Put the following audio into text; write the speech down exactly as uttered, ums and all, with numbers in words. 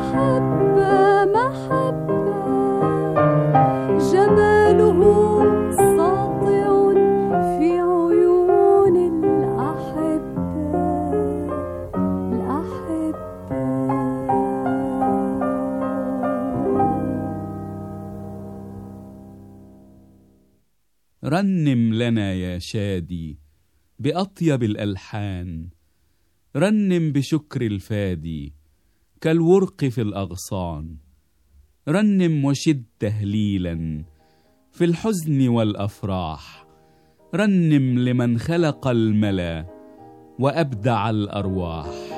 محبة محبة جماله ساطع في عيون الأحبة الأحبة. رنم لنا يا شادي بأطيب الألحان، رنم بشكر الفادي كالورق في الأغصان، رنم وشد تهليلا في الحزن والأفراح، رنم لمن خلق الملا وأبدع الأرواح.